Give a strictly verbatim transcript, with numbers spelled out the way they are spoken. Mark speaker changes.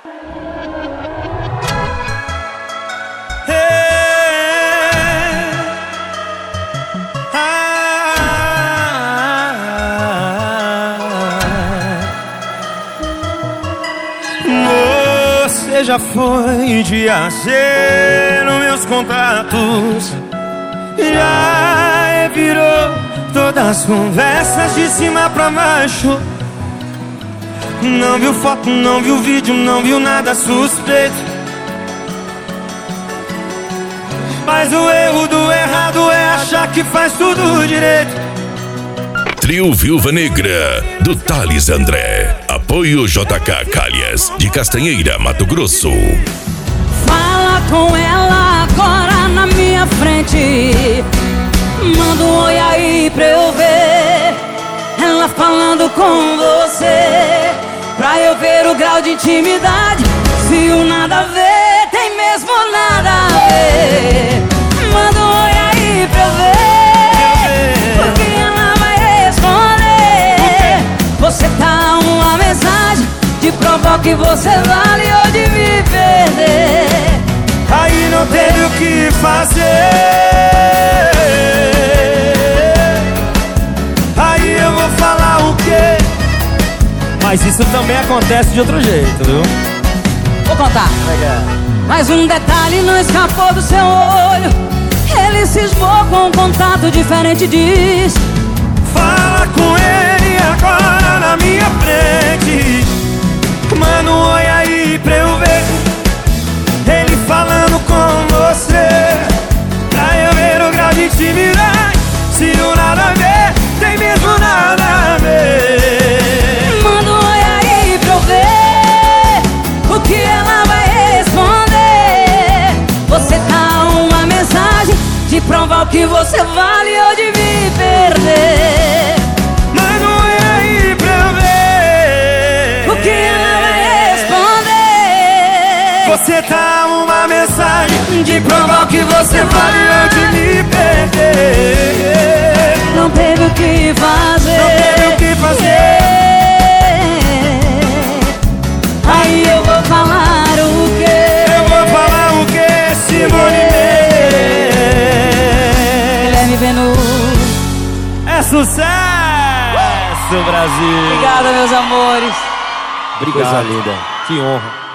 Speaker 1: Você já foi de A C nos meus contatos, já virou todas as conversas de cima pra baixo. Não viu foto, não viu vídeo, não viu nada suspeito. Mas o erro do errado é achar que faz tudo direito.
Speaker 2: Trio Viúva Negra, do Thales André. Apoio J K Calhas, de Castanheira, Mato Grosso.
Speaker 3: Fala com ela agora na minha frente. Manda um oi aí pra eu ver ela falando com você, pra eu ver o grau de intimidade. Se o nada a ver tem mesmo nada a ver. Manda um oi aí pra eu ver o que ela vai responder. Você tá uma mensagem de provar que você vale ou de me perder.
Speaker 1: Aí não teve o que fazer. Aí eu vou falar o quê?
Speaker 4: Mas isso também acontece de outro jeito, viu?
Speaker 3: Vou contar. Mas um detalhe não escapou do seu olho. Ele cismou com um contato diferente e diz:
Speaker 1: fala com ele agora na minha frente. Manda um oi aí pra eu ver ele falando com você, pra eu ver o grau de intimidade. Se o nada a ver tem mesmo nada a ver.
Speaker 3: Manda um oi aí pra eu ver o que ela vai responder. Você tá uma mensagem de provar o que você vale ou de me perder.
Speaker 1: Manda um oi aí pra eu ver
Speaker 3: o que ela vai responder.
Speaker 1: Você tá uma mensagem de provar o que você vale ou de me perder.
Speaker 3: Não teve o que fazer.
Speaker 1: Não teve o que fazer.
Speaker 3: Aí eu vou falar o quê?
Speaker 1: Eu vou falar o quê, Simone Mendes?
Speaker 3: Guilherme Venuto.
Speaker 4: É sucesso, Brasil!
Speaker 3: Obrigado, meus amores.
Speaker 4: Obrigado. Coisa linda. Que honra.